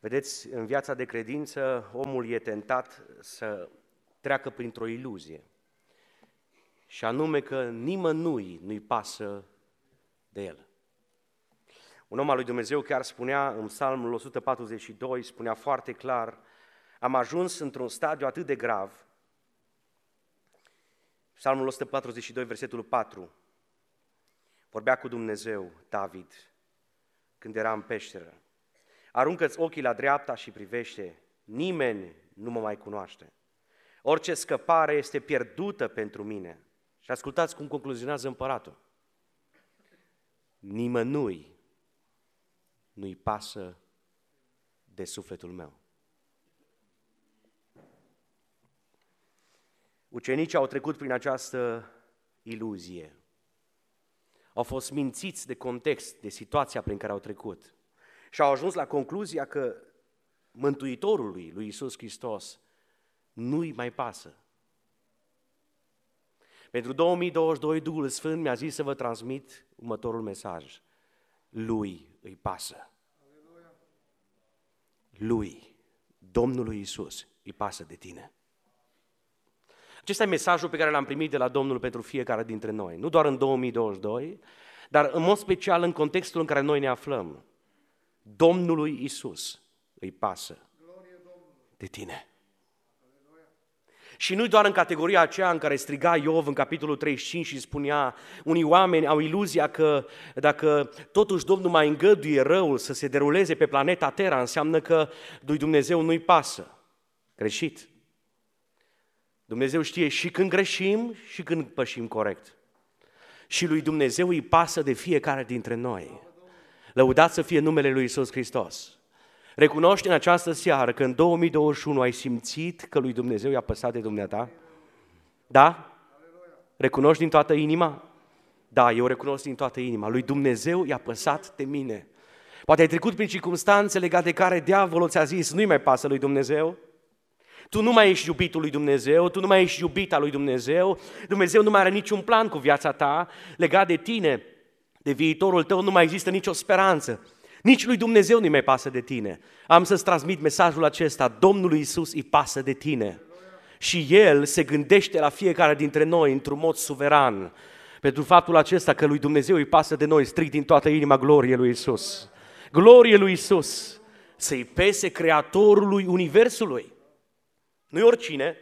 Vedeți, în viața de credință, omul e tentat să treacă printr-o iluzie. Și anume că nimănui nu-i pasă de el. Un om al lui Dumnezeu chiar spunea în Psalmul 142, spunea foarte clar: am ajuns într-un stadiu atât de grav. Psalmul 142, versetul 4, vorbea cu Dumnezeu David când era în peșteră. Aruncă-ți ochii la dreapta și privește, nimeni nu mă mai cunoaște. Orice scăpare este pierdută pentru mine. Și ascultați cum concluzionează împăratul. Nimănui nu-i pasă de sufletul meu. Ucenicii au trecut prin această iluzie. Au fost mințiți de context, de situația prin care au trecut. Și au ajuns la concluzia că Mântuitorului, lui Iisus Hristos, nu-i mai pasă. Pentru 2022, Duhul Sfânt mi-a zis să vă transmit următorul mesaj. Lui îi pasă. Lui, Domnului Iisus, îi pasă de tine. Acesta e mesajul pe care l-am primit de la Domnul pentru fiecare dintre noi. Nu doar în 2022, dar în mod special în contextul în care noi ne aflăm. Domnului Iisus îi pasă de tine. Și nu doar în categoria aceea în care striga Iov în capitolul 35 și spunea: unii oameni au iluzia că dacă totuși Domnul mai îngăduie răul să se deruleze pe planeta Terra, înseamnă că lui Dumnezeu nu-i pasă. Greșit. Dumnezeu știe și când greșim și când pășim corect. Și lui Dumnezeu îi pasă de fiecare dintre noi. Lăudat să fie numele lui Iisus Hristos. Recunoști în această seară că în 2021 ai simțit că lui Dumnezeu i-a păsat de dumneata? Da? Recunoști din toată inima? Da, eu recunosc din toată inima. Lui Dumnezeu i-a păsat de mine. Poate ai trecut prin circumstanțe legate de care diavolul ți-a zis: nu-i mai pasă lui Dumnezeu. Tu nu mai ești iubitul lui Dumnezeu, tu nu mai ești iubita lui Dumnezeu, Dumnezeu nu mai are niciun plan cu viața ta, legat de tine, de viitorul tău, nu mai există nicio speranță. Nici lui Dumnezeu nu-i mai pasă de tine. Am să-ți transmit mesajul acesta: Domnului Iisus îi pasă de tine. Și El se gândește la fiecare dintre noi într-un mod suveran. Pentru faptul acesta că lui Dumnezeu îi pasă de noi, strig din toată inima glorie lui Iisus. Glorie lui Iisus! Să-i pese Creatorului Universului. Nu-i oricine.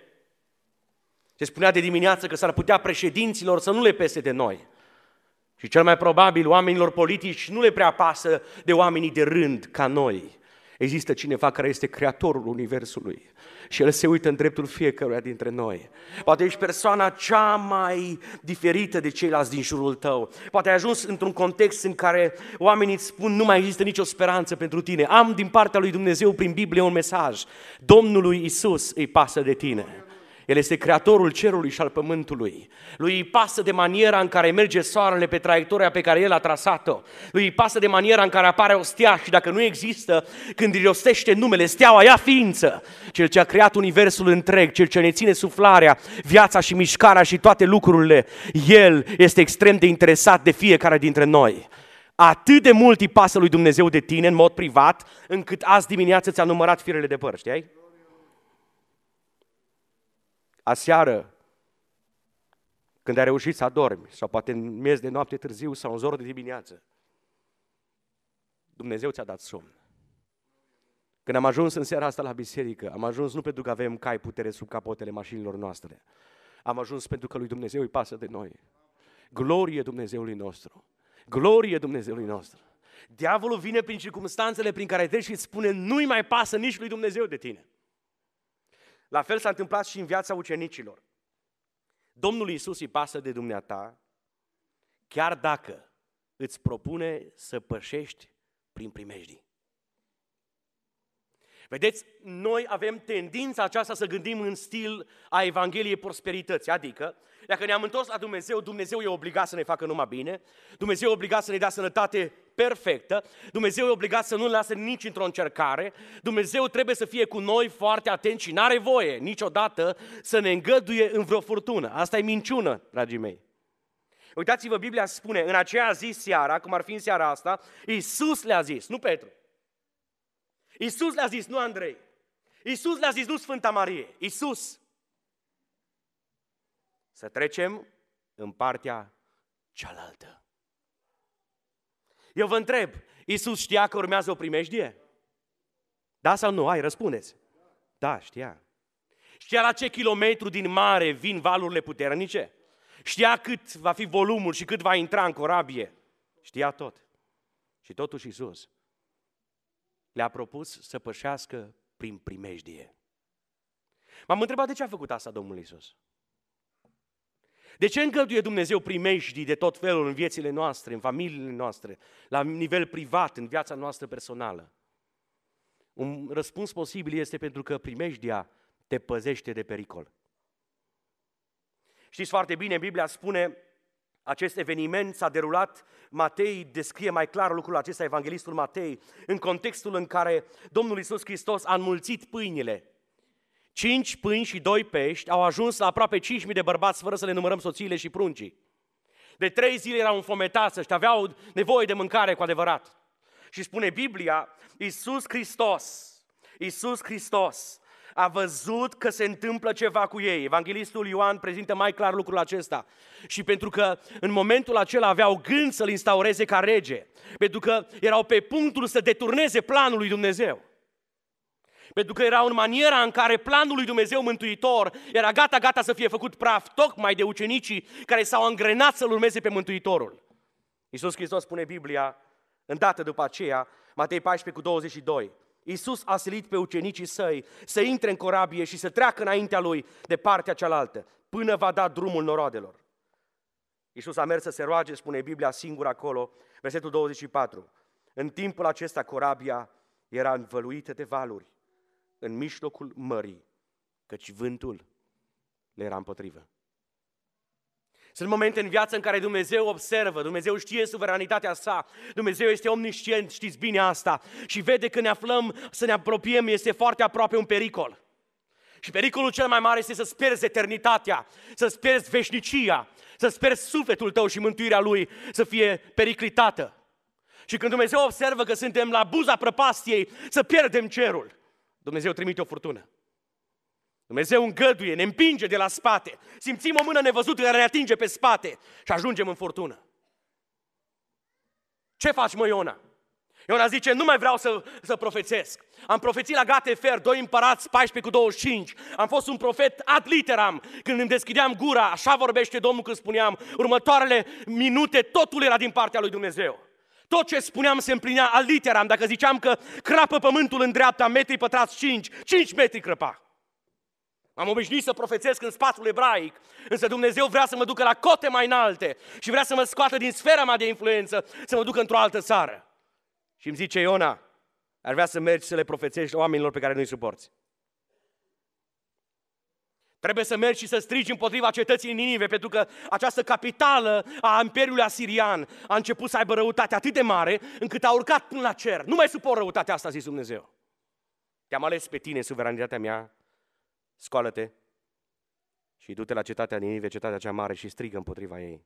Se spunea de dimineață că s-ar putea președinților să nu le pese de noi. Și cel mai probabil oamenilor politici nu le prea pasă de oamenii de rând ca noi. Există cineva care este Creatorul Universului și El se uită în dreptul fiecăruia dintre noi. Poate ești persoana cea mai diferită de ceilalți din jurul tău. Poate ai ajuns într-un context în care oamenii îți spun: nu mai există nicio speranță pentru tine. Am din partea lui Dumnezeu prin Biblie un mesaj: Domnului Iisus îi pasă de tine. El este Creatorul cerului și al pământului. Lui îi pasă de maniera în care merge soarele pe traiectoria pe care El a trasat-o. Lui îi pasă de maniera în care apare o stea și dacă nu există, când îi rostește numele, steaua ia ființă. Cel ce a creat universul întreg, Cel ce ne ține suflarea, viața și mișcarea și toate lucrurile, El este extrem de interesat de fiecare dintre noi. Atât de mult îi pasă lui Dumnezeu de tine în mod privat, încât azi dimineață ți-a numărat firele de păr, știai? Aseară, când ai reușit să adormi, sau poate în miez de noapte târziu sau în zor de dimineață, Dumnezeu ți-a dat somn. Când am ajuns în seara asta la biserică, am ajuns nu pentru că avem cai putere sub capotele mașinilor noastre, am ajuns pentru că lui Dumnezeu îi pasă de noi. Glorie Dumnezeului nostru! Glorie Dumnezeului nostru! Diavolul vine prin circumstanțele prin care treci și îți spune: nu-i mai pasă nici lui Dumnezeu de tine. La fel s-a întâmplat și în viața ucenicilor. Domnul Iisus îi pasă de dumneata, chiar dacă îți propune să pășești prin primejdii. Vedeți, noi avem tendința aceasta să gândim în stil a Evangheliei prosperității, adică dacă ne-am întors la Dumnezeu, Dumnezeu e obligat să ne facă numai bine, Dumnezeu e obligat să ne dea sănătate perfectă, Dumnezeu e obligat să nu ne lasă nici într-o încercare, Dumnezeu trebuie să fie cu noi foarte atent și n-are voie niciodată să ne îngăduie în vreo furtună. Asta e minciună, dragii mei. Uitați-vă, Biblia spune, în aceea zi seara, cum ar fi în seara asta, Iisus le-a zis, nu Petru. Iisus le-a zis, nu Andrei. Iisus le-a zis, nu Sfânta Marie. Iisus, să trecem în partea cealaltă. Eu vă întreb, Iisus știa că urmează o primejdie? Da sau nu? Hai, răspundeți. Da, știa. Știa la ce kilometru din mare vin valurile puternice? Știa cât va fi volumul și cât va intra în corabie? Știa tot. Și totuși Iisus le-a propus să pășească prin primejdie. M-am întrebat de ce a făcut asta Domnul Iisus. De ce îngăduie Dumnezeu primejdii de tot felul în viețile noastre, în familiile noastre, la nivel privat, în viața noastră personală? Un răspuns posibil este pentru că primejdia te păzește de pericol. Știți foarte bine, Biblia spune, acest eveniment s-a derulat, Matei descrie mai clar lucrul acesta, evanghelistul Matei, în contextul în care Domnul Iisus Hristos a înmulțit pâinile. 5 pâini și 2 pești au ajuns la aproape 5.000 de bărbați, fără să le numărăm soțiile și pruncii. De 3 zile erau înfometați și aveau nevoie de mâncare cu adevărat. Și spune Biblia, Iisus Hristos a văzut că se întâmplă ceva cu ei. Evanghelistul Ioan prezintă mai clar lucrul acesta. Și pentru că în momentul acela aveau gând să-L instaureze ca rege, pentru că erau pe punctul să deturneze planul lui Dumnezeu, pentru că erau în maniera în care planul lui Dumnezeu Mântuitor era gata să fie făcut praf, tocmai de ucenicii care s-au angrenat să-L urmeze pe Mântuitorul. Iisus Hristos, spune Biblia, îndată după aceea, Matei 14:22, Iisus a silit pe ucenicii săi să intre în corabie și să treacă înaintea lui de partea cealaltă, până va da drumul noroadelor. Iisus a mers să se roage, spune Biblia, singur acolo, versetul 24. În timpul acesta corabia era învăluită de valuri în mijlocul mării, căci vântul le era împotrivă. Sunt momente în viață în care Dumnezeu observă, Dumnezeu știe suveranitatea sa, Dumnezeu este omniscient, știți bine asta, și vede că ne aflăm, să ne apropiem, este foarte aproape un pericol. Și pericolul cel mai mare este să-ți pierzi eternitatea, să-ți pierzi veșnicia, să-ți pierzi sufletul tău și mântuirea lui să fie periclitată. Și când Dumnezeu observă că suntem la buza prăpastiei, să pierdem cerul, Dumnezeu trimite o furtună. Dumnezeu îngăduie, ne împinge de la spate, simțim o mână nevăzută care ne atinge pe spate și ajungem în furtună. Ce faci, mă, Iona? Iona zice, nu mai vreau să profețesc. Am profețit la Gatefer, 2 Împărați 14:25. Am fost un profet ad literam. Când îmi deschideam gura, așa vorbește Domnul când spuneam, următoarele minute totul era din partea lui Dumnezeu. Tot ce spuneam se împlinea ad literam. Dacă ziceam că crapă pământul în dreapta, metri pătrați 5 metri crăpa. Am obișnuit să profețesc în spațiul ebraic, însă Dumnezeu vrea să mă ducă la cote mai înalte și vrea să mă scoată din sfera mea de influență, să mă ducă într-o altă țară. Și îmi zice, Iona, ar vrea să mergi să le profețești oamenilor pe care nu-i suporți. Trebuie să mergi și să strigi împotriva cetății Ninive, pentru că această capitală a Imperiului Asirian a început să aibă răutate atât de mare, încât a urcat până la cer. Nu mai suport răutatea asta, a zis Dumnezeu. Te-am ales pe tine, suveranitatea mea, scoală-te și du-te la cetatea Ninive, cetatea cea mare, și strigă împotriva ei.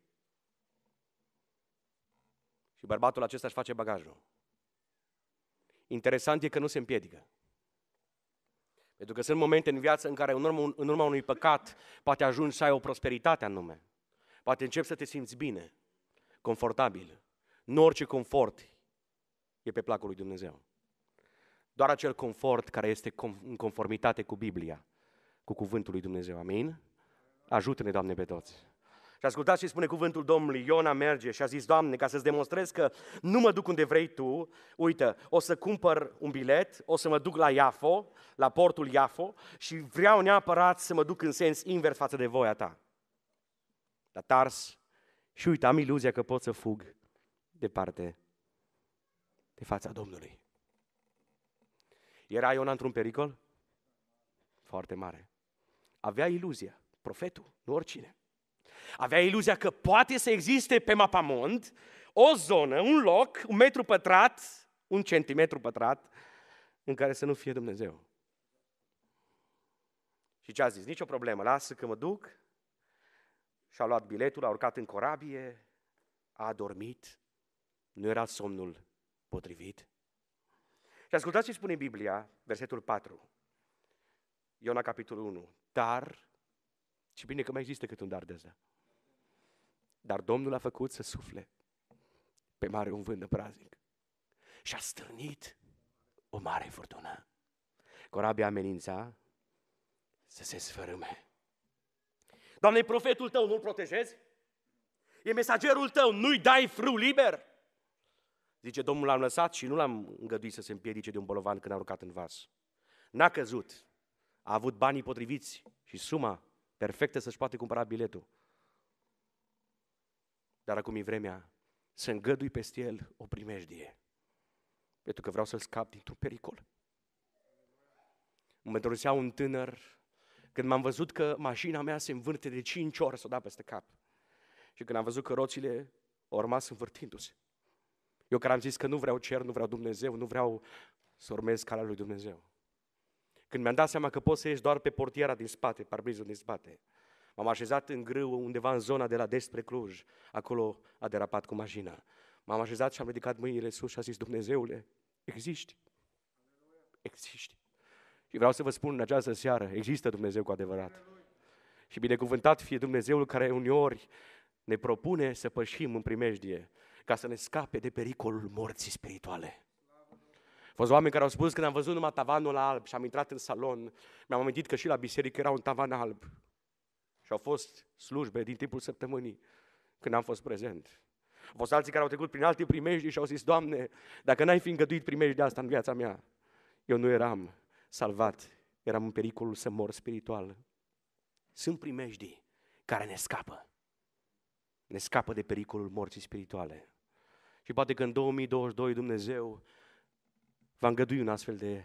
Și bărbatul acesta își face bagajul. Interesant e că nu se împiedică. Pentru că sunt momente în viață în care în urma unui păcat poate ajungi să ai o prosperitate anume. Poate începi să te simți bine, confortabil. Nu orice confort e pe placul lui Dumnezeu. Doar acel confort care este în conformitate cu Biblia, cu cuvântul lui Dumnezeu. Amin? Ajută-ne, Doamne, pe toți. Și ascultați ce spune cuvântul Domnului. Iona merge și a zis, Doamne, ca să-ți demonstrez că nu mă duc unde vrei Tu, uite, o să cumpăr un bilet, o să mă duc la Iafo, la portul Iafo, și vreau neapărat să mă duc în sens invers față de voia Ta. La Tars, și uite, am iluzia că pot să fug departe de fața Domnului. Era Iona într-un pericol? Foarte mare. Avea iluzia, profetul, nu oricine. Avea iluzia că poate să existe pe mapamond o zonă, un loc, 1 metru pătrat, 1 centimetru pătrat, în care să nu fie Dumnezeu. Și ce a zis? Nici o problemă, lasă că mă duc. Și-a luat biletul, a urcat în corabie, a adormit, nu era somnul potrivit. Și ascultați ce spune Biblia, versetul 4. Iona, capitolul 1. Dar, și bine că mai există cât un dar de ăsta. Dar Domnul a făcut să sufle pe mare un vânt de praznic și a stârnit o mare furtună. Corabia amenința să se sfărâme. Doamne, e profetul tău, nu-l protejezi? E mesagerul tău, nu-i dai frâu liber? Zice, Domnul l-am lăsat și nu l-am îngăduit să se împiedice de un bolovan când a urcat în vas. N-a căzut, a avut banii potriviți și suma perfectă să-și poate cumpăra biletul. Dar acum e vremea să îngădui peste el o primejdie, pentru că vreau să-l scap dintr-un pericol. Mă mărturisea un tânăr, când m-am văzut că mașina mea se învârte de 5 ori, s-o da peste cap. Și când am văzut că roțile au rămas învârtindu-se. Eu care am zis că nu vreau cer, nu vreau Dumnezeu, nu vreau să urmez calea lui Dumnezeu. Când mi-am dat seama că pot să ieși doar pe portiera din spate, parbrizul din spate, m-am așezat în grâu undeva în zona de la Des spre Cluj. Acolo a derapat cu mașina. M-am așezat și am ridicat mâinile sus și am zis, Dumnezeule, existi. Existi. Și vreau să vă spun în această seară, există Dumnezeu cu adevărat. Și binecuvântat fie Dumnezeul care uneori ne propune să pășim în primejdie ca să ne scape de pericolul morții spirituale. Au fost oameni care au spus, când am văzut numai tavanul alb și am intrat în salon, mi-am amintit că și la biserică era un tavan alb. Și au fost slujbe din timpul săptămânii când am fost prezent. Au fost alții care au trecut prin alte primejdii și au zis, Doamne, dacă n-ai fi îngăduit primejdea asta în viața mea, eu nu eram salvat, eram în pericolul să mor spiritual. Sunt primejdii care ne scapă. Ne scapă de pericolul morții spirituale. Și poate că în 2022 Dumnezeu va îngădui un astfel de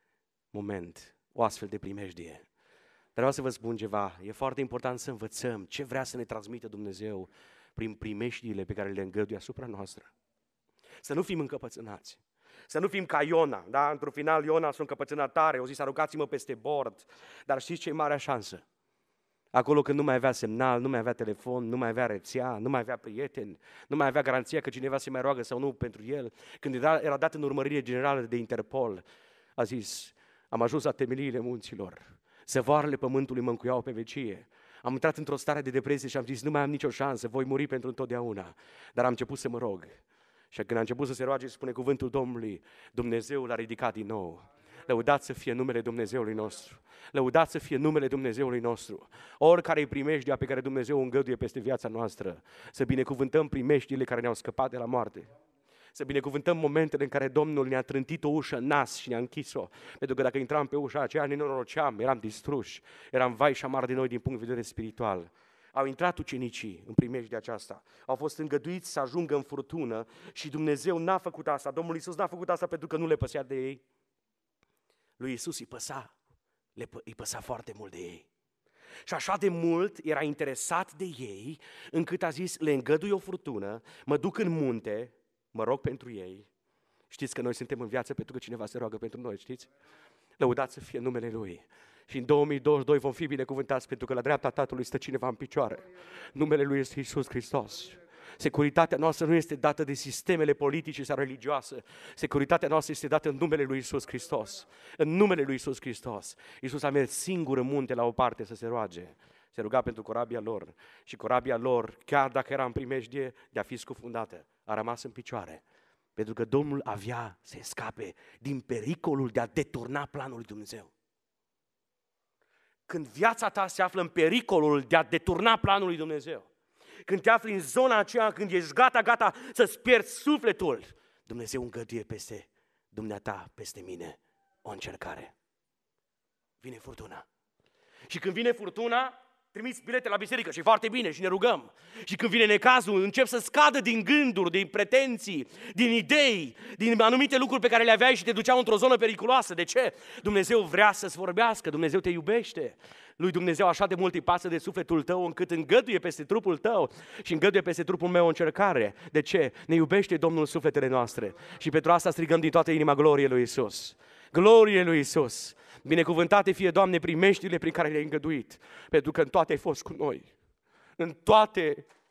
moment, o astfel de primejdie. Dar vreau să vă spun ceva, e foarte important să învățăm ce vrea să ne transmită Dumnezeu prin primejdiile pe care le îngăduie asupra noastră. Să nu fim încăpățânați. Să nu fim ca Iona, da? Într-un final Iona s-a încăpățânat tare, o zis, aruncați-mă peste bord. Dar știți ce e marea șansă? Acolo când nu mai avea semnal, nu mai avea telefon, nu mai avea rețea, nu mai avea prieteni, nu mai avea garanția că cineva se mai roagă sau nu pentru el, când era dat în urmărire generală de Interpol, a zis, am ajuns la temeliile munților, zăvoarele pământului mă încuiau pe vecie. Am intrat într-o stare de depresie și am zis, nu mai am nicio șansă, voi muri pentru întotdeauna. Dar am început să mă rog. Și când a început să se roage, spune cuvântul Domnului, Dumnezeu l-a ridicat din nou. Lăudați să fie numele Dumnezeului nostru. Lăudați să fie numele Dumnezeului nostru. Oricare îi primejdea pe care Dumnezeu o îngăduie peste viața noastră, să binecuvântăm primejdile care ne-au scăpat de la moarte. Să binecuvântăm momentele în care Domnul ne-a trântit o ușă în nas și ne-a închis-o. Pentru că dacă intram pe ușa aceea, ne nororoceam, eram distruși, eram vai și amar de noi din punct de vedere spiritual. Au intrat ucenicii în primejdea aceasta, au fost îngăduiți să ajungă în furtună și Dumnezeu n-a făcut asta. Domnul Iisus n-a făcut asta pentru că nu le păsea de ei. Lui Iisus îi păsa foarte mult de ei. Și așa de mult era interesat de ei, încât a zis, le îngădui o furtună, mă duc în munte, mă rog pentru ei. Știți că noi suntem în viață pentru că cineva se roagă pentru noi, știți? Lăudați să fie numele Lui. Și în 2022 vom fi binecuvântați pentru că la dreapta Tatălui stă cineva în picioare. Numele Lui este Iisus Hristos. Securitatea noastră nu este dată de sistemele politice sau religioase. Securitatea noastră este dată în numele Lui Iisus Hristos. În numele Lui Iisus Hristos. Iisus a mers singur în munte la o parte să se roage. Se ruga pentru corabia lor. Și corabia lor, chiar dacă era în primejdie de a fi scufundată, a rămas în picioare. Pentru că Domnul avea să scape din pericolul de a deturna planul lui Dumnezeu. Când viața ta se află în pericolul de a deturna planul lui Dumnezeu, când te afli în zona aceea, când ești gata să-ți pierzi sufletul, Dumnezeu îngăduie peste dumneata, peste mine, o încercare. Vine furtuna. Și când vine furtuna, trimiți bilete la biserică și foarte bine și ne rugăm. Și când vine necazul, încep să scadă din gânduri, din pretenții, din idei, din anumite lucruri pe care le aveai și te duceau într-o zonă periculoasă. De ce? Dumnezeu vrea să-ți vorbească, Dumnezeu te iubește. Lui Dumnezeu așa de mult îi pasă de sufletul tău încât îngăduie peste trupul tău și îngăduie peste trupul meu o încercare. De ce? Ne iubește Domnul sufletele noastre și pentru asta strigăm din toată inima glorie lui Iisus. Glorie lui Iisus! Binecuvântate fie, Doamne, primeștile prin care le-ai îngăduit, pentru că în toate ai fost cu noi. În toate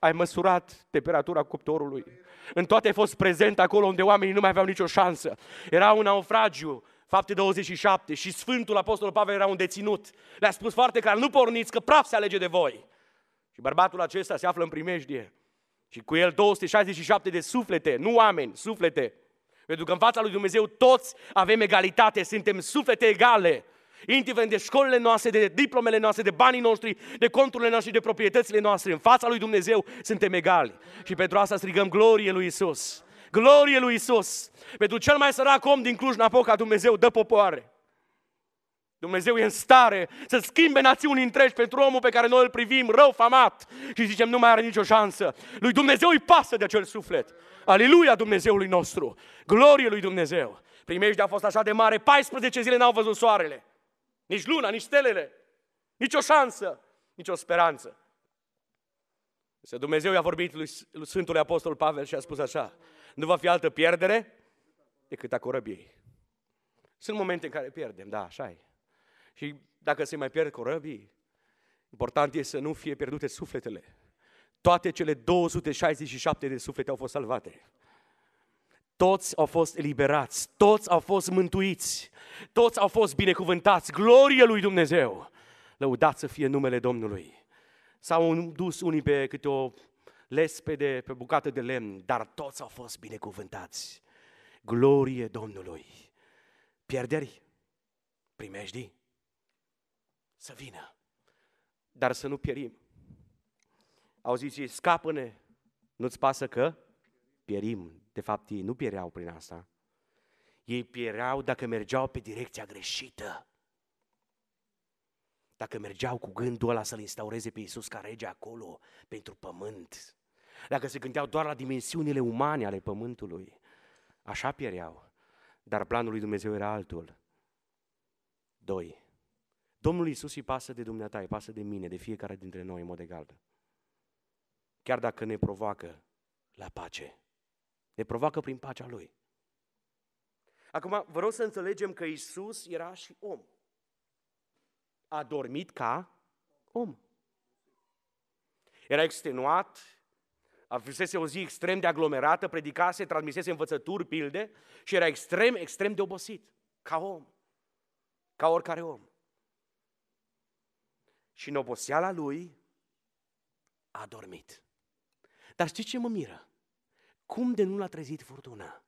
ai măsurat temperatura cuptorului. În toate ai fost prezent acolo unde oamenii nu mai aveau nicio șansă. Era un naufragiu, Fapte 27, și Sfântul Apostol Pavel era un deținut. Le-a spus foarte clar, nu porniți că praf se alege de voi. Și bărbatul acesta se află în primejdie. Și cu el 267 de suflete, nu oameni, suflete. Pentru că în fața lui Dumnezeu toți avem egalitate, suntem suflete egale. Indiferent de școlile noastre, de diplomele noastre, de banii noștri, de conturile noastre, de proprietățile noastre, în fața lui Dumnezeu suntem egali. Și pentru asta strigăm glorie lui Iisus. Glorie lui Iisus! Pentru cel mai sărac om din Cluj-Napoca, Dumnezeu dă popoare. Dumnezeu e în stare să schimbe națiuni întregi pentru omul pe care noi îl privim rău, famat, și zicem nu mai are nicio șansă. Lui Dumnezeu îi pasă de acel suflet. Aleluia Dumnezeului nostru! Glorie lui Dumnezeu! Primejdea a fost așa de mare, 14 zile n-au văzut soarele. Nici luna, nici stelele, nici o șansă, nici o speranță. Însă Dumnezeu i-a vorbit lui Sfântul Apostol Pavel și a spus așa, nu va fi altă pierdere decât a corăbiei. Sunt momente în care pierdem, da, așa e. Și dacă se mai pierd corăbii, important e să nu fie pierdute sufletele. Toate cele 267 de suflete au fost salvate. Toți au fost eliberați, toți au fost mântuiți, toți au fost binecuvântați. Glorie lui Dumnezeu! Lăudat să fie numele Domnului. S-au dus unii pe câte o lespede, pe bucată de lemn, dar toți au fost binecuvântați. Glorie Domnului! Pierderi, primejdii, să vină, dar să nu pierim. Auziți, scapă-ne, nu-ți pasă că pierim. De fapt, ei nu piereau prin asta. Ei piereau dacă mergeau pe direcția greșită. Dacă mergeau cu gândul ăla să-L instaureze pe Iisus ca rege acolo, pentru pământ. Dacă se gândeau doar la dimensiunile umane ale pământului, așa piereau. Dar planul lui Dumnezeu era altul. 2. Domnul Iisus îi pasă de dumneata, îi pasă de mine, de fiecare dintre noi în mod egal. Chiar dacă ne provoacă la pace. Ne provoacă prin pacea Lui. Acum, vă rog să înțelegem că Iisus era și om. A dormit ca om. Era extenuat, avusese o zi extrem de aglomerată, predicase, transmisese învățături, pilde și era extrem de obosit, ca om, ca oricare om. Și în oboseala lui a dormit. Dar știți ce mă miră? Cum de nu l-a trezit furtuna?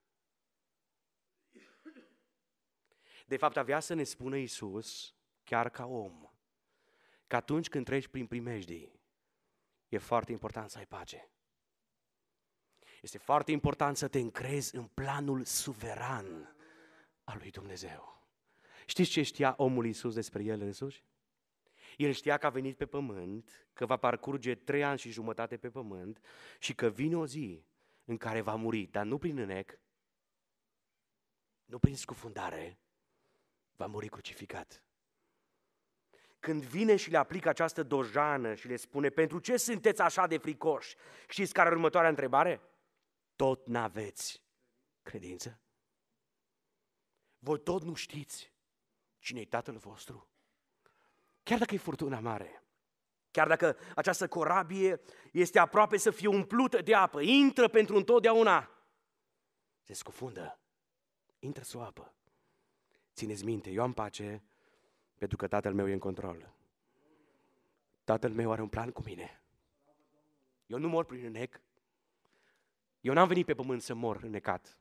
De fapt, avea să ne spună Iisus, chiar ca om, că atunci când treci prin primejdii, e foarte important să ai pace. Este foarte important să te încrezi în planul suveran al lui Dumnezeu. Știți ce știa omul Iisus despre el însuși? El știa că a venit pe pământ, că va parcurge 3 ani și jumătate pe pământ și că vine o zi în care va muri, dar nu prin înec, nu prin scufundare, va muri crucificat. Când vine și le aplică această dojană și le spune, pentru ce sunteți așa de fricoși? Știți care e următoarea întrebare? Tot n-aveți credință? Voi tot nu știți cine e Tatăl vostru? Chiar dacă e furtuna mare, chiar dacă această corabie este aproape să fie umplută de apă, intră pentru întotdeauna, se scufundă, intră sub apă. Țineți minte, eu am pace pentru că Tatăl meu e în control. Tatăl meu are un plan cu mine. Eu nu mor prin înec. Eu n-am venit pe pământ să mor înnecat.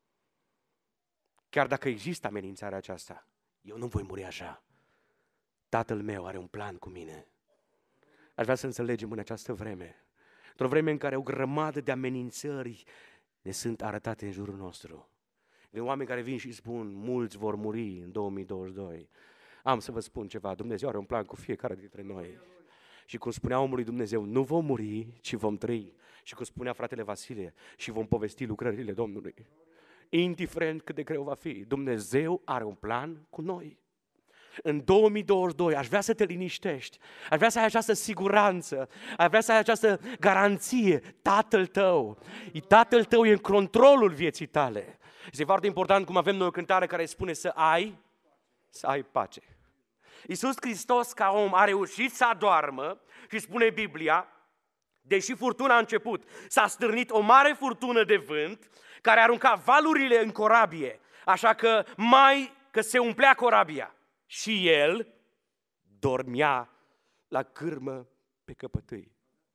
Chiar dacă există amenințarea aceasta, eu nu voi muri așa. Tatăl meu are un plan cu mine. Aș vrea să înțelegem în această vreme, într-o vreme în care o grămadă de amenințări ne sunt arătate în jurul nostru. De oameni care vin și spun, mulți vor muri în 2022. Am să vă spun ceva, Dumnezeu are un plan cu fiecare dintre noi. Și cum spunea omului Dumnezeu, nu vom muri, ci vom trăi. Și cum spunea fratele Vasile, și vom povesti lucrările Domnului. Indiferent cât de greu va fi, Dumnezeu are un plan cu noi. În 2022 aș vrea să te liniștești, aș vrea să ai această siguranță, aș vrea să ai această garanție. Tatăl tău e în controlul vieții tale. Este foarte important cum avem noi o cântare care spune să ai pace. Iisus Hristos ca om a reușit să adoarmă și spune Biblia, Deși furtuna a început, s-a stârnit o mare furtună de vânt care arunca valurile în corabie, așa că că se umplea corabia. Și el dormea la cârmă pe căpătâi.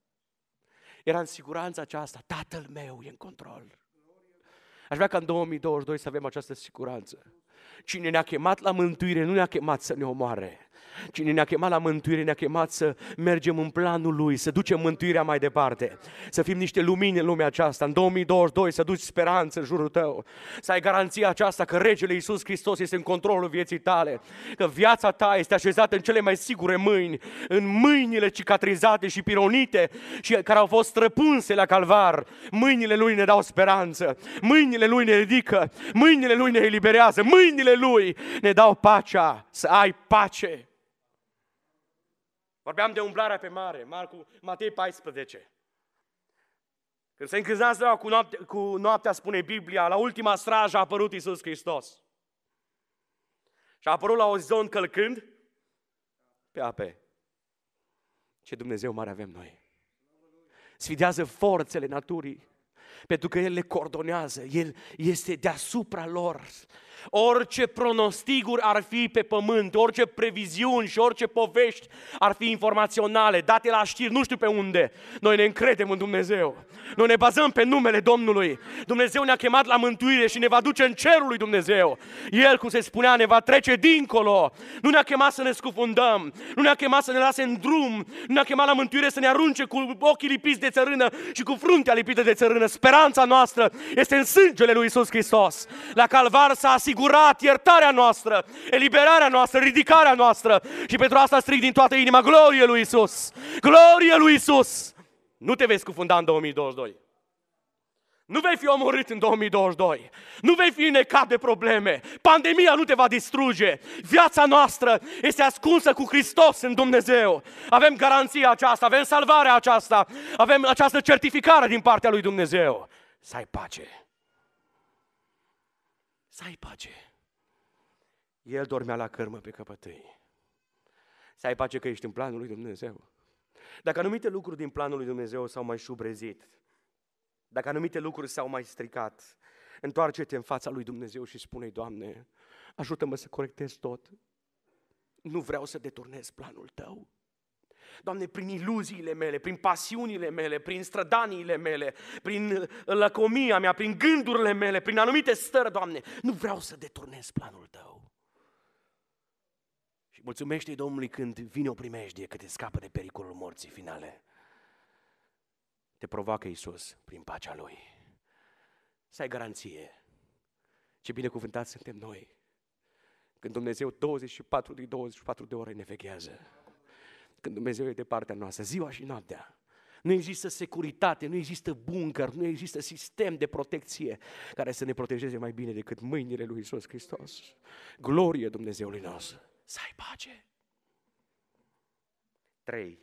Era în siguranța aceasta, Tatăl meu e în control. Aș vrea ca în 2022 să avem această siguranță. Cine ne-a chemat la mântuire nu ne-a chemat să ne omoare. Cine ne-a chemat la mântuire ne-a chemat să mergem în planul Lui, să ducem mântuirea mai departe, să fim niște lumini în lumea aceasta. În 2022 să duci speranță în jurul tău, să ai garanția aceasta că Regele Iisus Hristos este în controlul vieții tale, că viața ta este așezată în cele mai sigure mâini, în mâinile cicatrizate și pironite și care au fost străpunse la calvar. Mâinile Lui ne dau speranță, mâinile Lui ne ridică, mâinile Lui ne eliberează, mâinile Lui ne dau pacea, să ai pace. Vorbeam de umblarea pe mare, Matei 14. Când se încârna steaua cu noaptea, spune Biblia, la ultima strajă a apărut Iisus Hristos. Și a apărut la orizont călcând pe ape. Ce Dumnezeu mare avem noi! Sfidează forțele naturii, pentru că El le coordonează, El este deasupra lor. Orice pronosticuri ar fi pe pământ, orice previziuni și orice povești ar fi informaționale, date la știri, nu știu pe unde, noi ne încredem în Dumnezeu. Noi ne bazăm pe numele Domnului. Dumnezeu ne-a chemat la mântuire și ne va duce în cerul lui Dumnezeu. El, cum se spunea, ne va trece dincolo. Nu ne-a chemat să ne scufundăm, nu ne-a chemat să ne lase în drum, nu ne-a chemat la mântuire să ne arunce cu ochii lipiți de țărână și cu fruntea lipită de țărână. Speranța noastră este în sângele lui Iisus Hristos. La calvar s-a asigurat iertarea noastră, eliberarea noastră, ridicarea noastră și pentru asta strig din toată inima, glorie lui Iisus! Glorie lui Iisus! Nu te vei scufunda în 2022. Nu vei fi omorât în 2022. Nu vei fi necat de probleme. Pandemia nu te va distruge. Viața noastră este ascunsă cu Hristos în Dumnezeu. Avem garanția aceasta, avem salvarea aceasta, avem această certificare din partea lui Dumnezeu. Să ai pace. Să ai pace. El dormea la cărmă pe căpătâi. Să ai pace că ești în planul lui Dumnezeu. Dacă anumite lucruri din planul lui Dumnezeu s-au mai șubrezit, dacă anumite lucruri s-au mai stricat, întoarce-te în fața lui Dumnezeu și spune-i, Doamne, ajută-mă să corectez tot. Nu vreau să deturnez planul Tău. Doamne, prin iluziile mele, prin pasiunile mele, prin strădaniile mele, prin lăcomia mea, prin gândurile mele, prin anumite stări, Doamne, nu vreau să deturnez planul Tău. Și mulțumește-i Domnului când vine o primejdie, că te scapă de pericolul morții finale. Te provoacă Iisus prin pacea Lui. Să ai garanție. Ce binecuvântați suntem noi când Dumnezeu 24 din 24 de ore ne veghează. Când Dumnezeu e de partea noastră, ziua și noaptea. Nu există securitate, nu există bunker, nu există sistem de protecție care să ne protejeze mai bine decât mâinile lui Iisus Hristos. Glorie Dumnezeului nostru. Să ai pace. 3.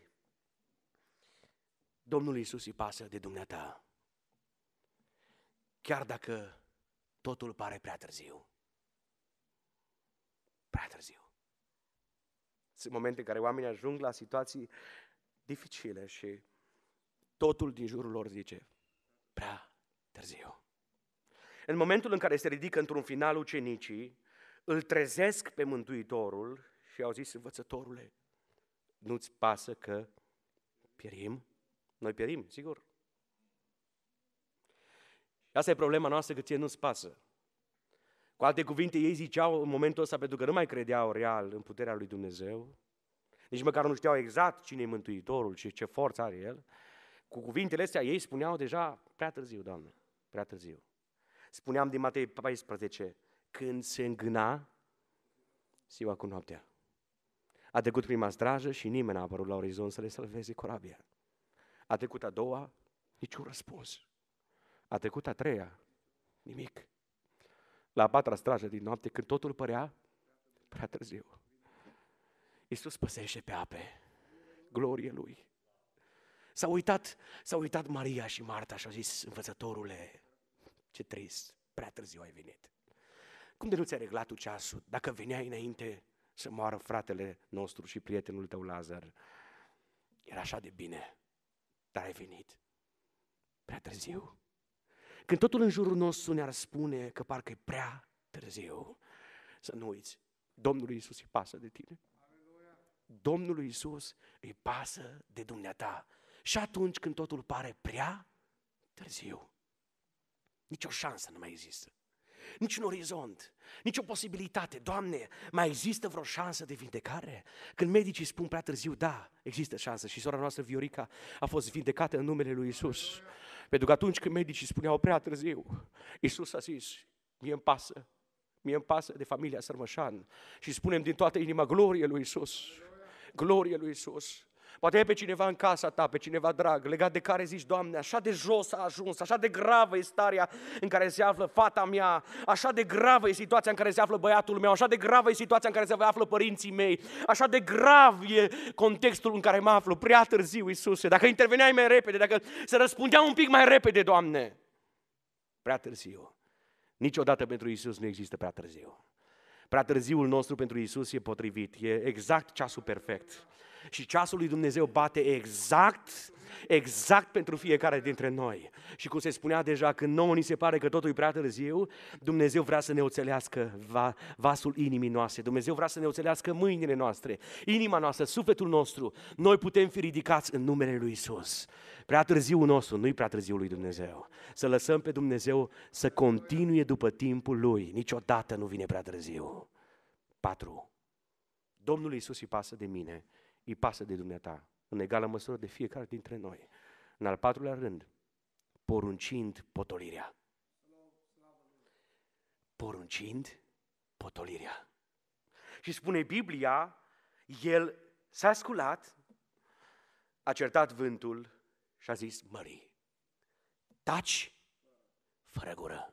Domnul Iisus îi pasă de dumneata, chiar dacă totul pare prea târziu. Prea târziu. Sunt momente în care oamenii ajung la situații dificile și totul din jurul lor zice, prea târziu. În momentul în care se ridică într-un final ucenicii, îl trezesc pe Mântuitorul și au zis, învățătorule, nu-ți pasă că pierim? Noi pierim, sigur. Asta e problema noastră, că ție nu-ți pasă. Cu alte cuvinte, ei ziceau în momentul ăsta, pentru că nu mai credeau real în puterea lui Dumnezeu, nici măcar nu știau exact cine e Mântuitorul și ce forță are El. Cu cuvintele astea ei spuneau deja, prea târziu, Doamne, prea târziu. Spuneam din Matei 14, când se îngâna ziua cu noaptea. A trecut prima strajă și nimeni n-a apărut la orizont să le salveze corabia. A trecut a doua, niciun răspuns. A trecut a treia, nimic. La a patra strajă din noapte, când totul părea prea târziu, Iisus păsește pe ape, glorie Lui. S-a uitat Maria și Marta și au zis, învățătorule, ce trist, prea târziu ai venit. Cum de nu ți-ai reglat tu ceasul? Dacă veneai înainte să moară fratele nostru și prietenul tău Lazar, era așa de bine. dar ai venit prea târziu. Când totul în jurul nostru ne-ar spune că parcă e prea târziu, să nu uiți, Domnul Iisus îi pasă de tine. Domnul Iisus îi pasă de dumneata. Și atunci când totul pare prea târziu, nicio șansă nu mai există. Niciun orizont, nicio posibilitate. Doamne, mai există vreo șansă de vindecare? Când medicii spun prea târziu, da, există șansă. Și sora noastră Viorica a fost vindecată în numele lui Iisus. Pentru că atunci când medicii spuneau prea târziu, Iisus a zis, mie îmi pasă de familia Sărmășan. Și spunem din toată inima, glorie lui Iisus, glorie lui Iisus. Poate e pe cineva în casa ta, pe cineva drag, legat de care zici, Doamne, așa de jos a ajuns, așa de gravă e starea în care se află fata mea, așa de gravă e situația în care se află băiatul meu, așa de gravă e situația în care se află părinții mei, așa de grav e contextul în care mă aflu, prea târziu, Iisuse, dacă interveneai mai repede, dacă se răspundea un pic mai repede, Doamne, prea târziu. Niciodată pentru Iisus nu există prea târziu. Prea târziul nostru pentru Iisus e potrivit, e exact ceasul perfect. Și ceasul lui Dumnezeu bate exact pentru fiecare dintre noi. Și cum se spunea deja, când nouă ni se pare că totul e prea târziu, Dumnezeu vrea să ne oțelească vasul inimii noastre. Dumnezeu vrea să ne oțelească mâinile noastre, inima noastră, sufletul nostru. Noi putem fi ridicați în numele lui Iisus. Prea târziul nostru, nu-i prea târziul lui Dumnezeu. Să lăsăm pe Dumnezeu să continue după timpul Lui. Niciodată nu vine prea târziu. 4. Domnul Iisus îi pasă de mine, îi pasă de dumneata, în egală măsură de fiecare dintre noi. În al 4-lea rând, poruncind potolirea. Poruncind potolirea. Și spune Biblia, el s-a sculat, a certat vântul și a zis mării, taci fără gură.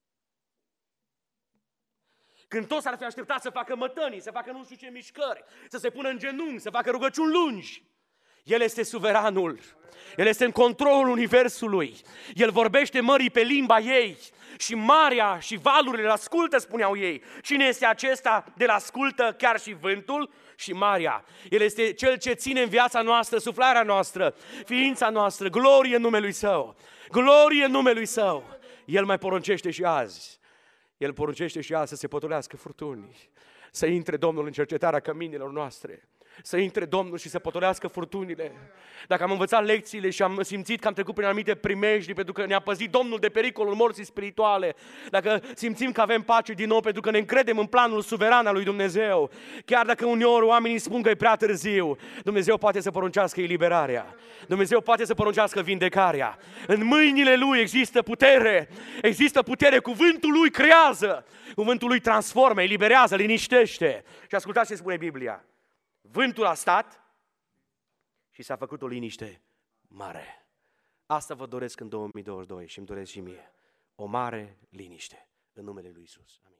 Când toți ar fi așteptat să facă mătănii, să facă nu știu ce mișcări, să se pună în genunchi, să facă rugăciuni lungi, El este suveranul, El este în controlul universului, El vorbește mării pe limba ei și marea și valurile îl ascultă, spuneau ei. Cine este acesta de-l ascultă chiar și vântul și marea? El este Cel ce ține în viața noastră, suflarea noastră, ființa noastră, glorie în numelui Său, glorie în numelui Său. El mai poruncește și azi. El poruncește și azi să se potolească furtunii, să intre Domnul în cercetarea căminilor noastre, să intre Domnul și să potolească furtunile. Dacă am învățat lecțiile și am simțit că am trecut prin anumite primejdii pentru că ne-a păzit Domnul de pericolul morții spirituale, dacă simțim că avem pace din nou pentru că ne încredem în planul suveran al lui Dumnezeu, chiar dacă uneori oamenii spun că e prea târziu, Dumnezeu poate să poruncească eliberarea, Dumnezeu poate să poruncească vindecarea. În mâinile Lui există putere, cuvântul Lui creează, cuvântul Lui transformă, eliberează, liniștește. Și ascultați ce spune Biblia. Vântul a stat și s-a făcut o liniște mare. Asta vă doresc în 2022 și îmi doresc și mie. O mare liniște în numele lui Iisus. Amin.